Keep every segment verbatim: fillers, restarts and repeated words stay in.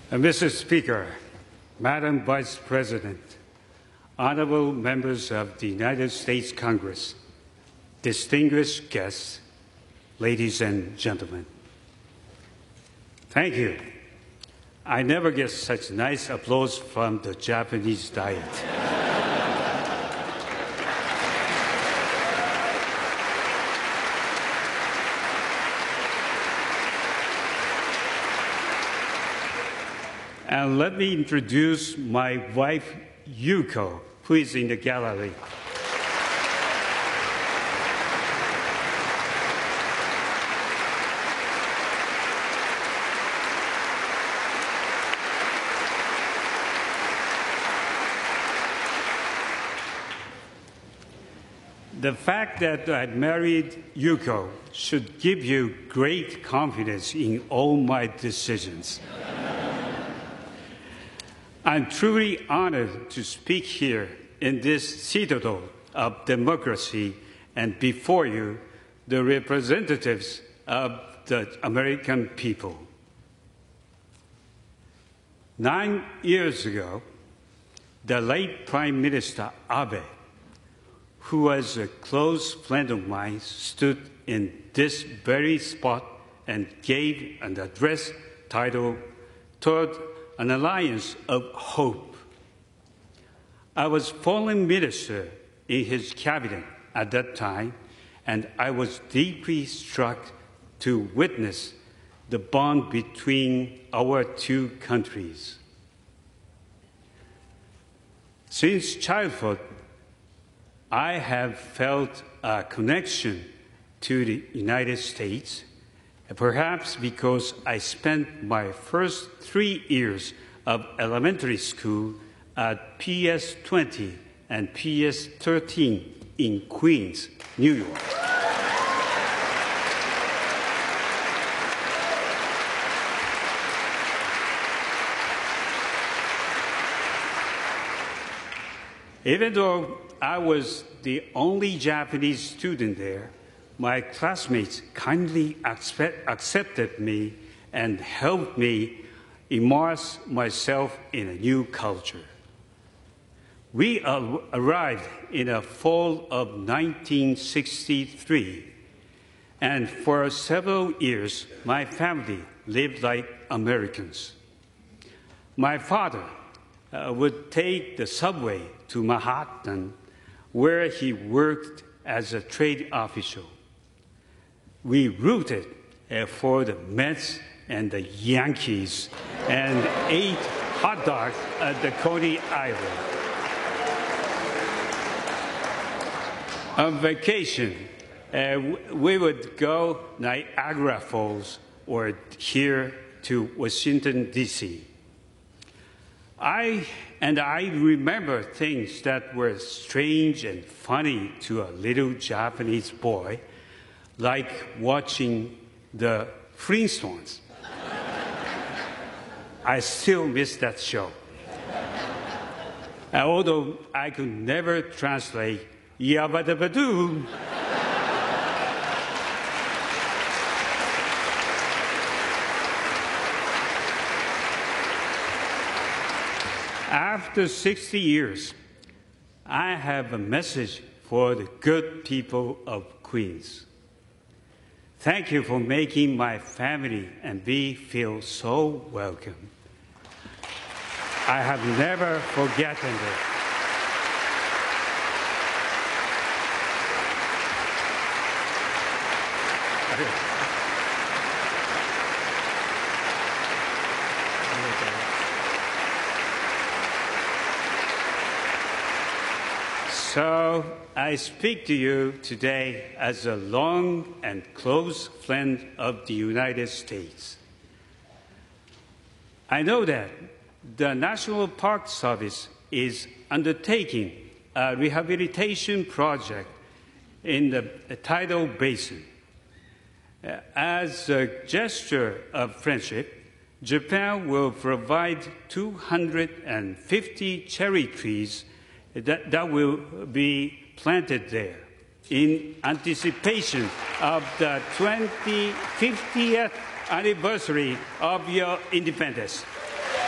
Uh, Mister Speaker, Madam Vice President, honorable members of the United States Congress, distinguished guests, ladies and gentlemen. Thank you. I never get such nice applause from the Japanese Diet. And let me introduce my wife, Yuko, who is in the gallery. The fact that I married Yuko should give you great confidence in all my decisions. I'm truly honored to speak here in this citadel of democracy and before you, the representatives of the American people. Nine years ago, the late Prime Minister Abe, who was a close friend of mine, stood in this very spot and gave an address titled Toward an Alliance of Hope. I was foreign minister in his cabinet at that time, and I was deeply struck to witness the bond between our two countries. Since childhood, I have felt a connection to the United States, perhaps because I spent my first three years of elementary school at P S twenty and P S thirteen in Queens, New York. Even though I was the only Japanese student there, my classmates kindly accept, accepted me and helped me immerse myself in a new culture. We ar- arrived in the fall of nineteen sixty-three, and for several years, my family lived like Americans. My father uh, would take the subway to Manhattan, where he worked as a trade official. We rooted uh, for the Mets and the Yankees and ate hot dogs at the Coney Island. On vacation, uh, we would go Niagara Falls or here to Washington, D C I and I remember things that were strange and funny to a little Japanese boy, like watching the Flintstones. I still miss that show. And although I could never translate Yabba-dabba-doo, after sixty years, I have a message for the good people of Queens. Thank you for making my family and me feel so welcome. I have never forgotten it. So I speak to you today as a long and close friend of the United States. I know that the National Park Service is undertaking a rehabilitation project in the Tidal Basin. As a gesture of friendship, Japan will provide two hundred fifty cherry trees that, that will be planted there in anticipation of the fiftieth anniversary of your independence.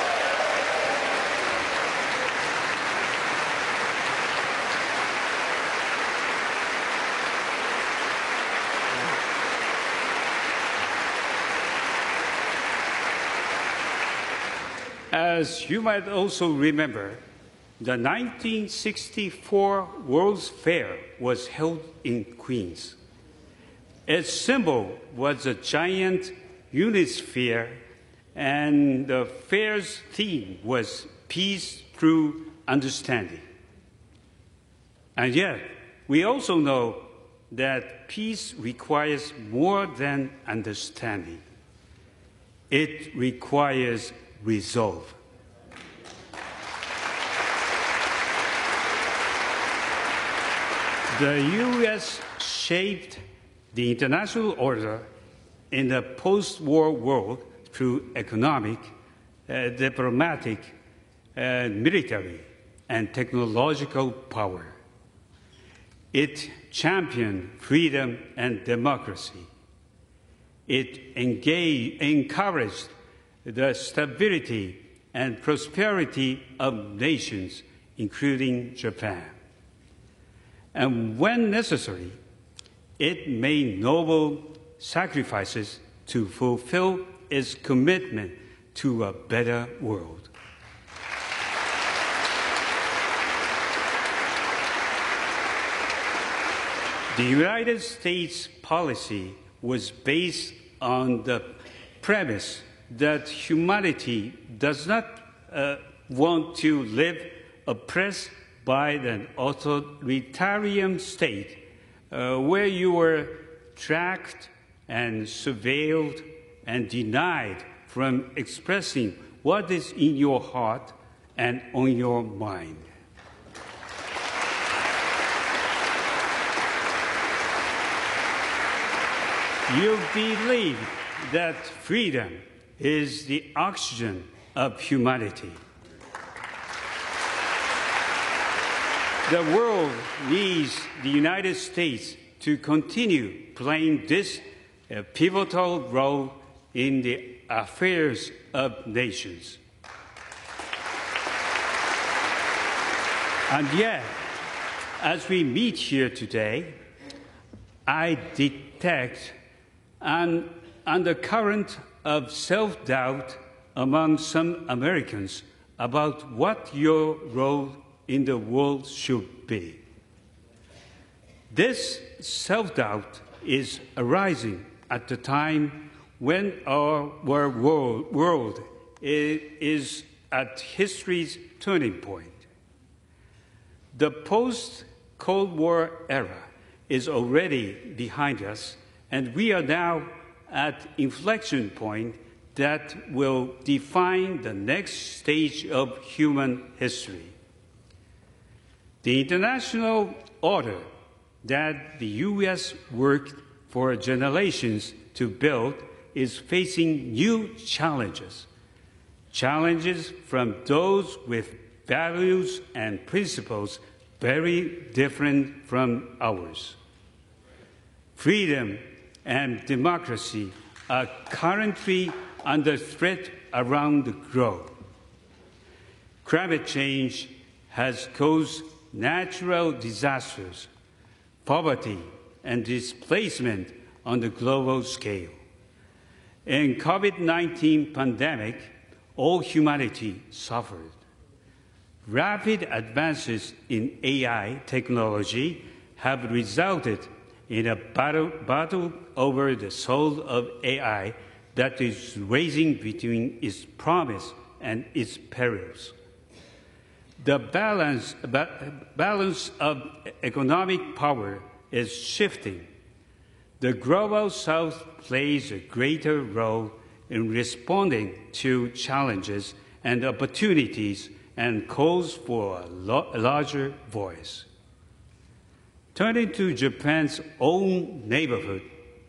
As you might also remember, the nineteen sixty-four World's Fair was held in Queens. Its symbol was a giant unisphere, and the fair's theme was peace through understanding. And yet, we also know that peace requires more than understanding. It requires resolve. The U S shaped the international order in the post-war world through economic, uh, diplomatic, uh, military, and technological power. It championed freedom and democracy. It engaged, encouraged the stability and prosperity of nations, including Japan. And when necessary, it made noble sacrifices to fulfill its commitment to a better world. The United States policy was based on the premise that humanity does not uh, want to live oppressed by an authoritarian state uh, where you were tracked and surveilled and denied from expressing what is in your heart and on your mind. You believe that freedom is the oxygen of humanity. The world needs the United States to continue playing this uh, pivotal role in the affairs of nations. And yet, as we meet here today, I detect an undercurrent of self-doubt among some Americans about what your role in the world should be. This self-doubt is arising at the time when our world, world is at history's turning point. The post-Cold War era is already behind us, and we are now at inflection point that will define the next stage of human history. The international order that the U S worked for generations to build is facing new challenges, challenges from those with values and principles very different from ours. Freedom and democracy are currently under threat around the globe. Climate change has caused natural disasters, poverty, and displacement on the global scale. In COVID nineteen pandemic, all humanity suffered. Rapid advances in A I technology have resulted in a battle, battle over the soul of A I that is raging between its promise and its perils. The balance, balance of economic power is shifting. The Global South plays a greater role in responding to challenges and opportunities and calls for a larger voice. Turning to Japan's own neighborhood,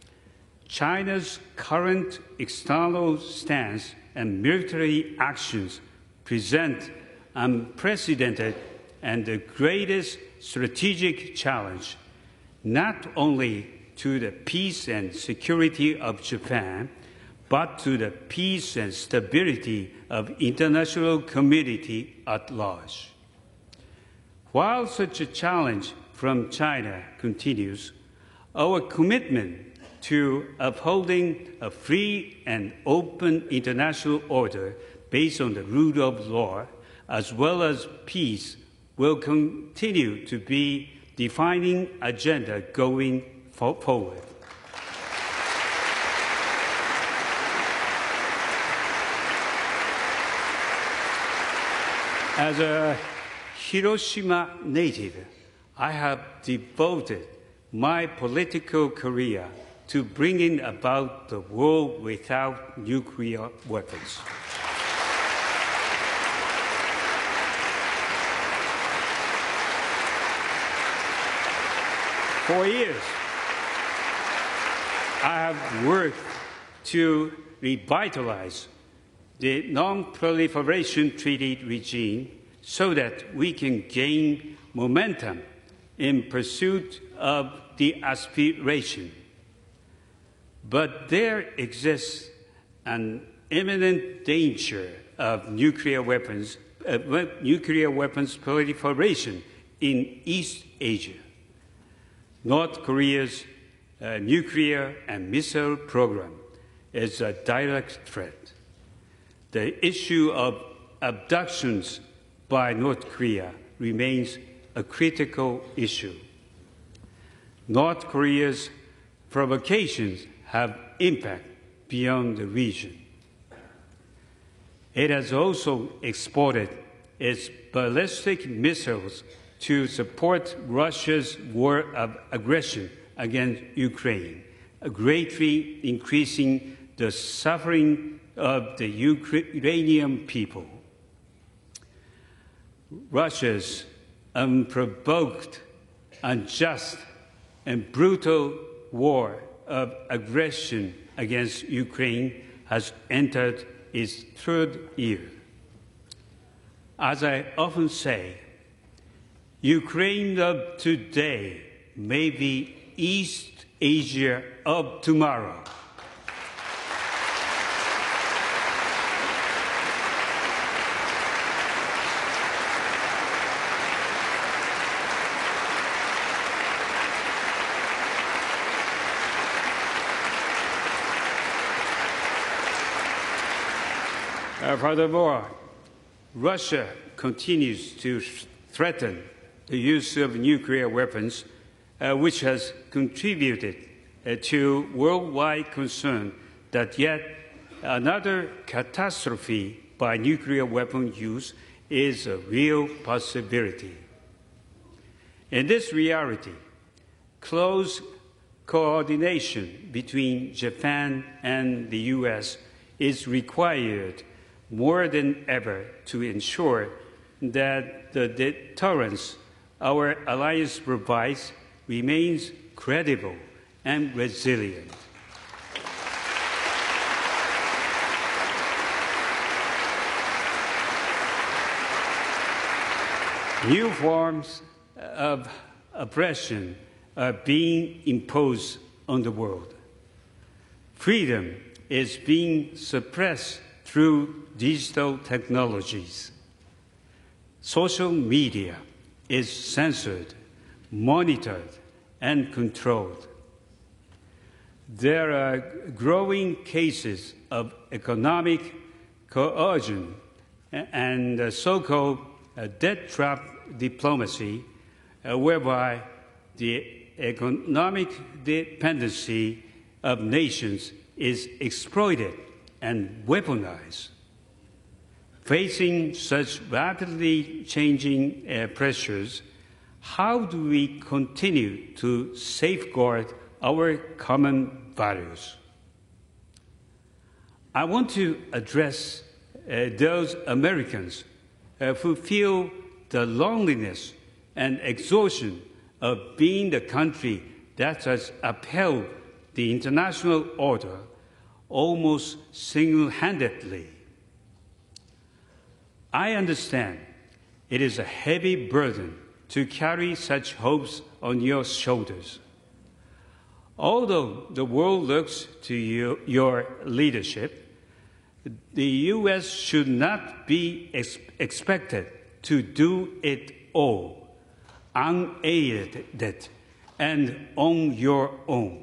China's current external stance and military actions present unprecedented and the greatest strategic challenge, not only to the peace and security of Japan, but to the peace and stability of international community at large. While such a challenge from China continues, our commitment to upholding a free and open international order based on the rule of law, as well as peace, will continue to be defining agenda going forward. As a Hiroshima native, I have devoted my political career to bringing about the world without nuclear weapons. For years, I have worked to revitalize the Non-Proliferation Treaty regime so that we can gain momentum in pursuit of the aspiration. But there exists an imminent danger of nuclear weapons, uh, nuclear weapons proliferation in East Asia. North Korea's uh, nuclear and missile program is a direct threat. The issue of abductions by North Korea remains a critical issue. North Korea's provocations have impact beyond the region. It has also exported its ballistic missiles to support Russia's war of aggression against Ukraine, greatly increasing the suffering of the Ukrainian people. Russia's unprovoked, unjust, and brutal war of aggression against Ukraine has entered its third year. As I often say, Ukraine of today may be East Asia of tomorrow. Uh, furthermore, Russia continues to threaten the use of nuclear weapons, uh, which has contributed uh, to worldwide concern that yet another catastrophe by nuclear weapon use is a real possibility. In this reality, close coordination between Japan and the U S is required more than ever to ensure that the deterrence our alliance provides remains credible and resilient. New forms of oppression are being imposed on the world. Freedom is being suppressed through digital technologies. Social media is censored, monitored, and controlled. There are growing cases of economic coercion and so-called debt trap diplomacy, uh, whereby the economic dependency of nations is exploited and weaponized. Facing such rapidly changing uh, pressures, how do we continue to safeguard our common values? I want to address uh, those Americans uh, who feel the loneliness and exhaustion of being the country that has upheld the international order almost single-handedly. I understand it is a heavy burden to carry such hopes on your shoulders. Although the world looks to you, your leadership, the U S should not be ex expected to do it all unaided and on your own.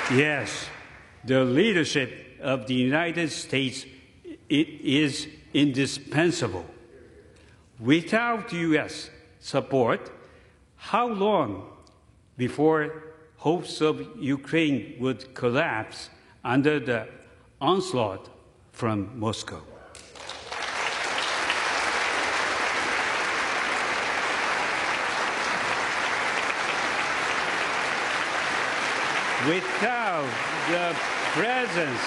Yes, the leadership of the United States it is indispensable. Without U S support, how long before hopes of Ukraine would collapse under the onslaught from Moscow? Without the presence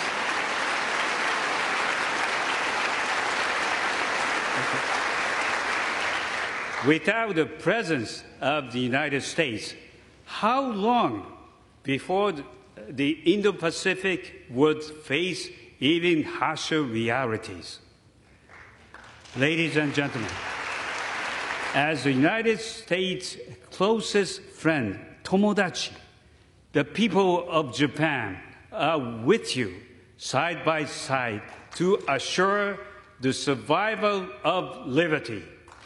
Without the presence of the United States, how long before the Indo-Pacific would face even harsher realities? Ladies and gentlemen, as the United States' closest friend, Tomodachi, the people of Japan are with you side by side to assure the survival of liberty.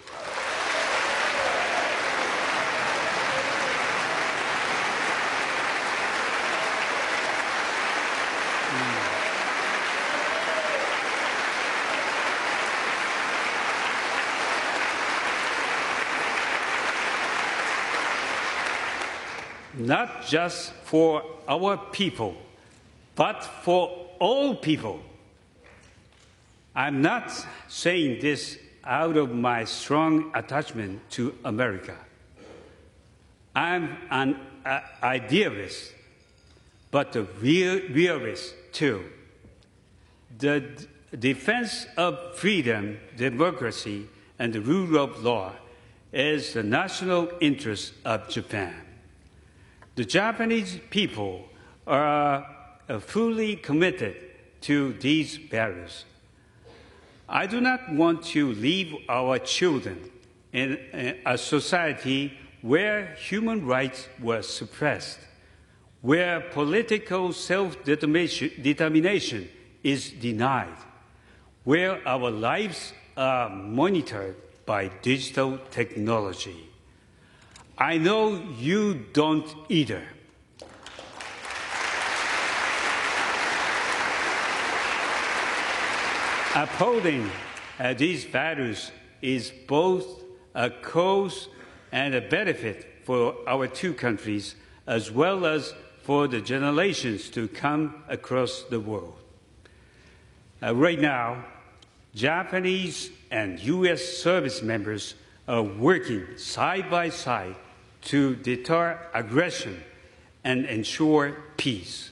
Not just for our people, but for all people. I'm not saying this out of my strong attachment to America. I'm an uh, idealist, but a real, realist too. The d- defense of freedom, democracy, and the rule of law is the national interest of Japan. The Japanese people are uh, fully committed to these values. I do not want to leave our children in a society where human rights were suppressed, where political self-determination is denied, where our lives are monitored by digital technology. I know you don't either. Upholding uh, these values is both a cause and a benefit for our two countries, as well as for the generations to come across the world. Uh, right now, Japanese and U S service members are working side by side to deter aggression and ensure peace.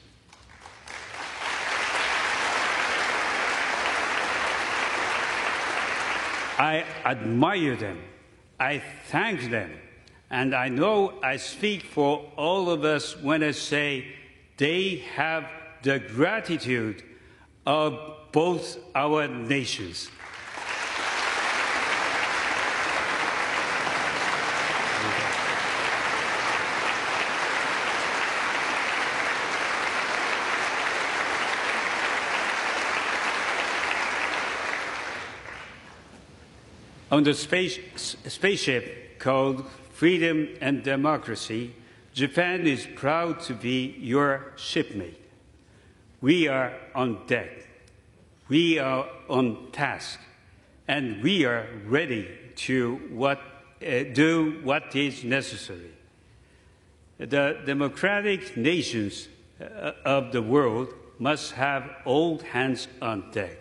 I admire them, I thank them, and I know I speak for all of us when I say they have the gratitude of both our nations. On the space, spaceship called Freedom and Democracy, Japan is proud to be your shipmate. We are on deck, we are on task, and we are ready to what, uh, do what is necessary. The democratic nations uh, of the world must have all hands on deck.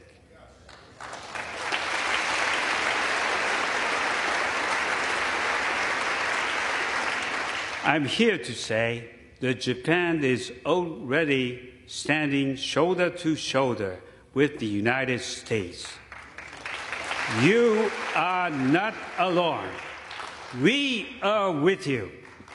I'm here to say that Japan is already standing shoulder to shoulder with the United States. You are not alone. We are with you.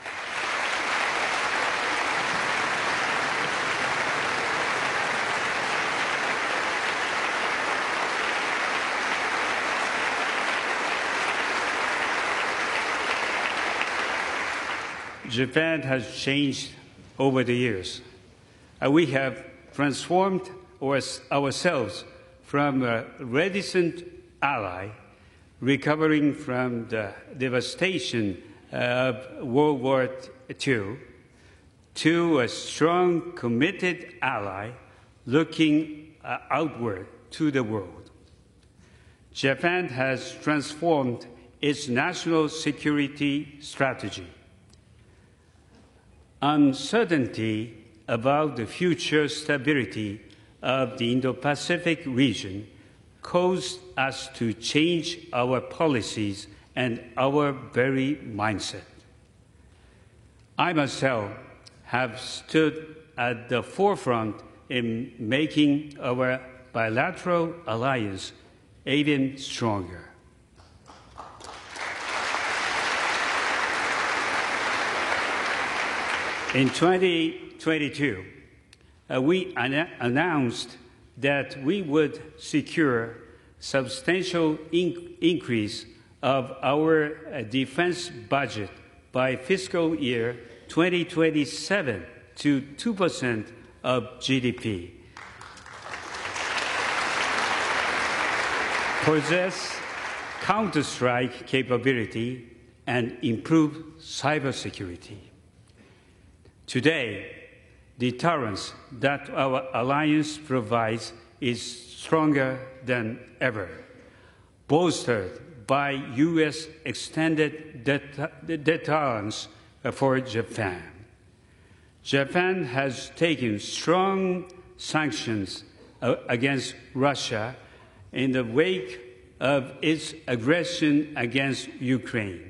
Japan has changed over the years. Uh, we have transformed our, ourselves from a reticent ally, recovering from the devastation of World War Two, to a strong, committed ally looking uh, outward to the world. Japan has transformed its national security strategy. Uncertainty about the future stability of the Indo-Pacific region caused us to change our policies and our very mindset. I myself have stood at the forefront in making our bilateral alliance even stronger. In twenty twenty-two, uh, we an announced that we would secure substantial in increase of our uh, defense budget by fiscal year twenty twenty-seven to two percent of G D P. Possess counter-strike capability and improve cybersecurity. Today, deterrence that our alliance provides is stronger than ever, bolstered by U S extended det deterrence for Japan. Japan has taken strong sanctions against Russia in the wake of its aggression against Ukraine.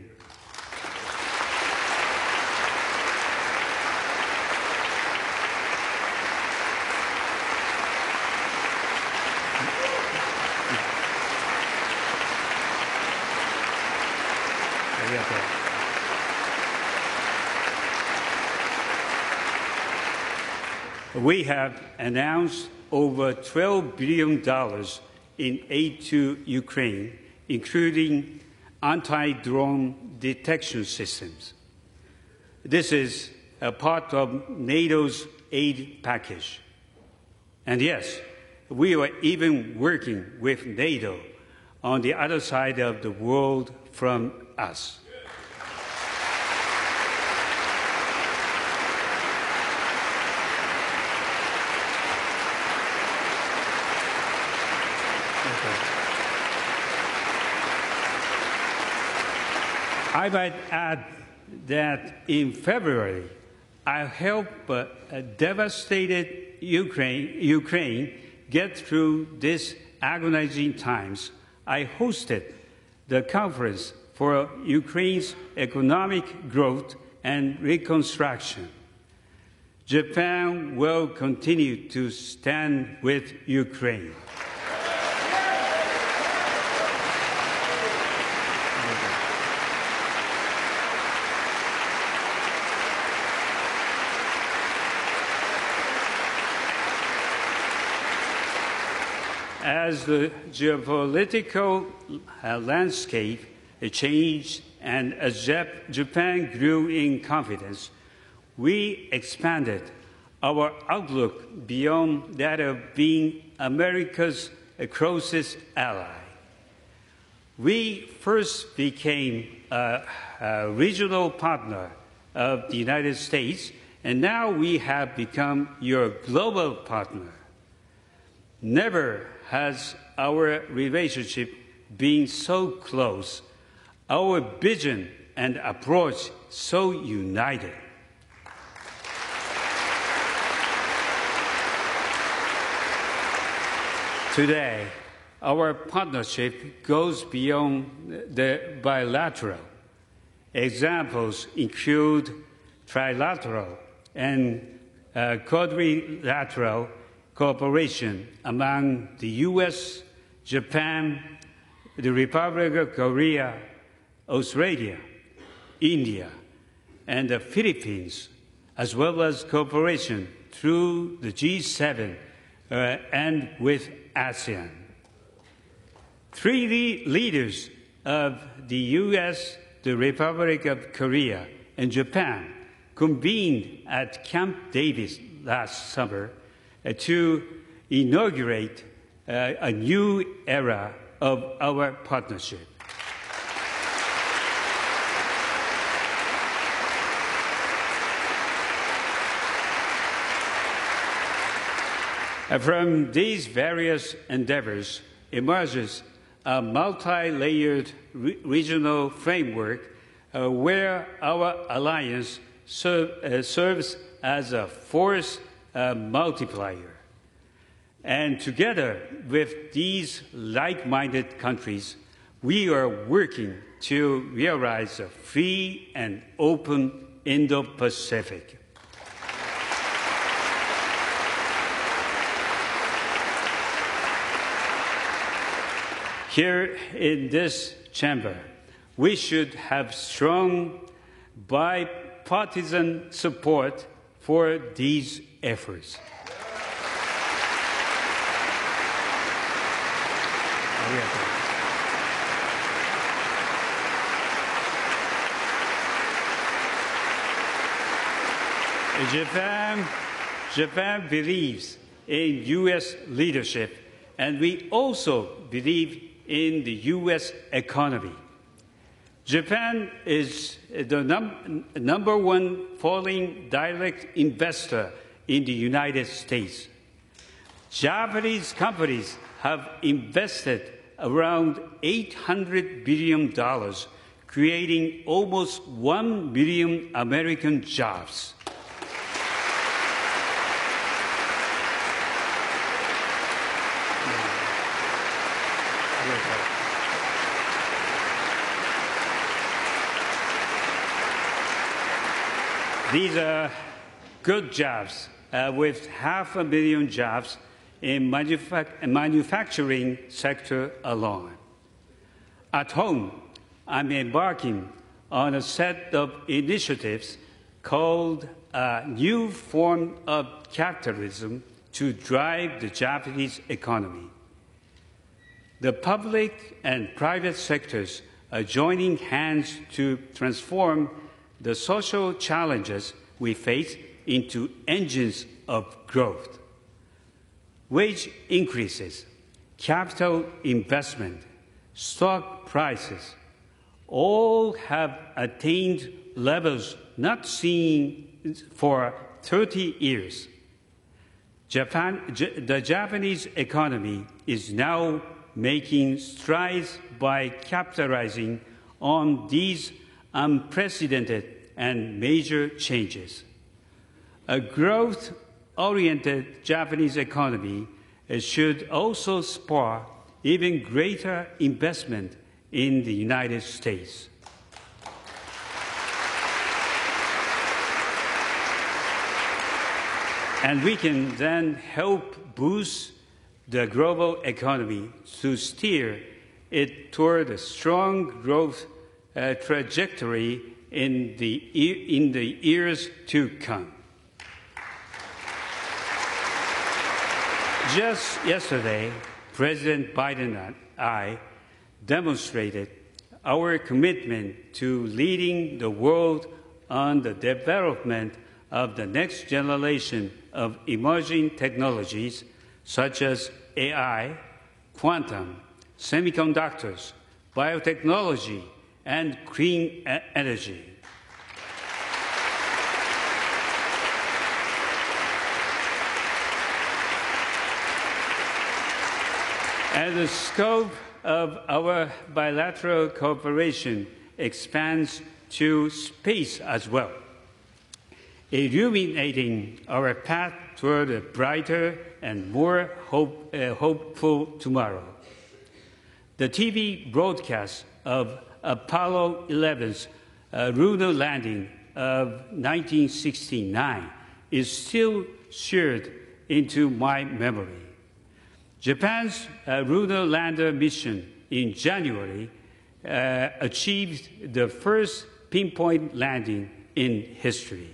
We have announced over twelve billion dollars in aid to Ukraine, including anti-drone detection systems. This is a part of NATO's aid package. And yes, we are even working with NATO on the other side of the world from us. I might add that in February, I helped uh, a devastated Ukraine, Ukraine get through these agonizing times. I hosted the Conference for Ukraine's Economic Growth and Reconstruction. Japan will continue to stand with Ukraine. As the geopolitical uh, landscape changed and as Jap Japan grew in confidence, we expanded our outlook beyond that of being America's closest ally. We first became a, a regional partner of the United States, and now we have become your global partner. Never has our relationship been so close, our vision and approach so united. Today, our partnership goes beyond the bilateral. Examples include trilateral and uh, quadrilateral cooperation among the U S, Japan, the Republic of Korea, Australia, India, and the Philippines, as well as cooperation through the G seven uh, and with ASEAN. Three leaders of the U S, the Republic of Korea, and Japan convened at Camp Davis last summer uh, to inaugurate uh, a new era of our partnership. Uh, From these various endeavors emerges a multi-layered re- regional framework uh, where our alliance serve, uh, serves as a force uh, multiplier. And together with these like-minded countries, we are working to realize a free and open Indo-Pacific. Here in this chamber, we should have strong bipartisan support for these efforts. Japan, Japan believes in U S leadership, and we also believe in the U S economy. Japan is the num number one foreign direct investor in the United States. Japanese companies have invested around eight hundred billion dollars, creating almost one million American jobs. These are good jobs, uh, with half a million jobs in manufac manufacturing sector alone. At home, I'm embarking on a set of initiatives called a new form of capitalism to drive the Japanese economy. The public and private sectors are joining hands to transform the social challenges we face into engines of growth. Wage increases, capital investment, stock prices all have attained levels not seen for thirty years. Japan, the Japanese economy is now making strides by capitalizing on these unprecedented and major changes. A growth-oriented Japanese economy should also spur even greater investment in the United States. And we can then help boost the global economy to steer it toward a strong growth uh, trajectory in the, in the years to come. Just yesterday, President Biden and I demonstrated our commitment to leading the world on the development of the next generation of emerging technologies such as A I, quantum, semiconductors, biotechnology, and clean energy. And the scope of our bilateral cooperation expands to space as well, illuminating our path toward a brighter and more hope, uh, hopeful tomorrow. The T V broadcast of Apollo eleven's uh, lunar landing of nineteen sixty-nine is still seared into my memory. Japan's uh, lunar lander mission in January uh, achieved the first pinpoint landing in history.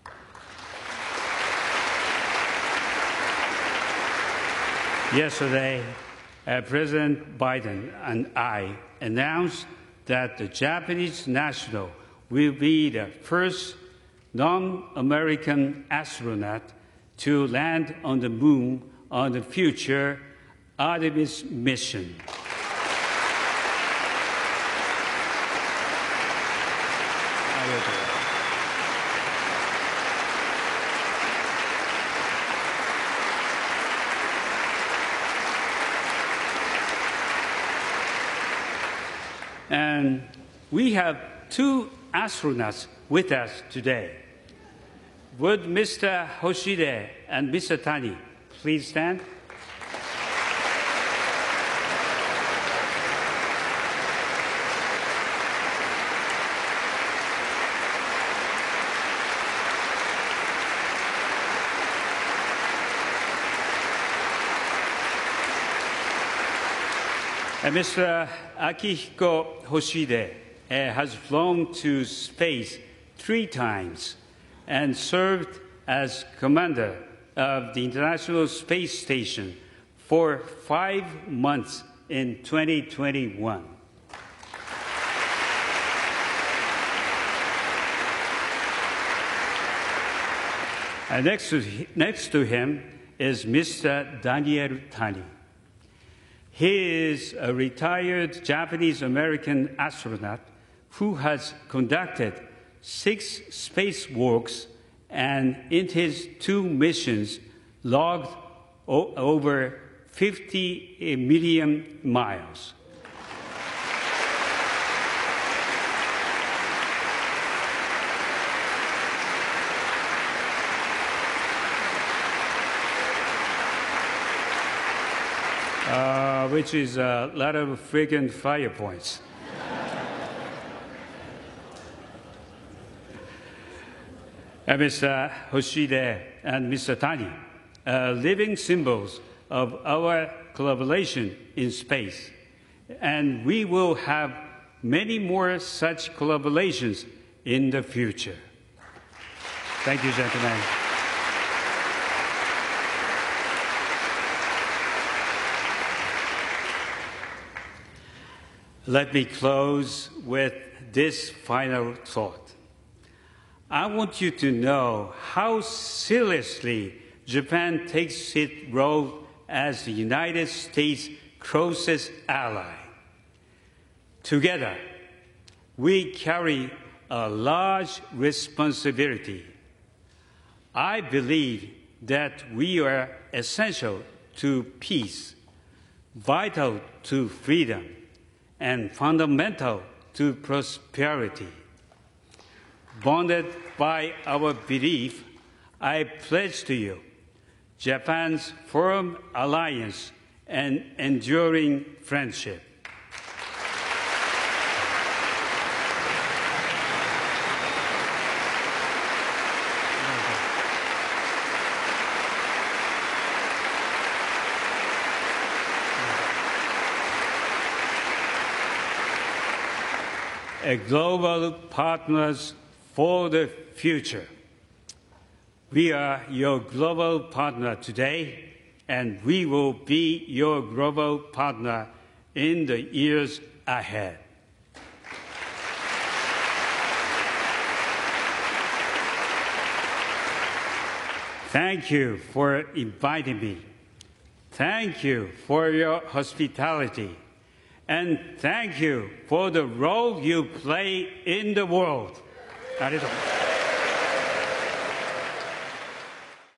Yesterday, uh, President Biden and I announced that the Japanese national will be the first non-American astronaut to land on the moon on the future Artemis mission. And we have two astronauts with us today. Would Mister Hoshide and Mister Tani please stand? And Mister Akihiko Hoshide uh, has flown to space three times and served as commander of the International Space Station for five months in twenty twenty-one. And next to, next to him is Mister Daniel Tani. He is a retired Japanese-American astronaut who has conducted six spacewalks and in his two missions logged over fifty million miles. Uh, which is a lot of frequent fire points. And Mister Hoshide and Mister Tani are living symbols of our collaboration in space. And we will have many more such collaborations in the future. Thank you, gentlemen. Let me close with this final thought. I want you to know how seriously Japan takes its role as the United States' closest ally. Together, we carry a large responsibility. I believe that we are essential to peace, vital to freedom, and fundamental to prosperity. Bonded by our belief, I pledge to you Japan's firm alliance and enduring friendship. A global partners for the future. We are your global partner today, and we will be your global partner in the years ahead. Thank you for inviting me. Thank you for your hospitality. And thank you for the role you play in the world. ありがとう。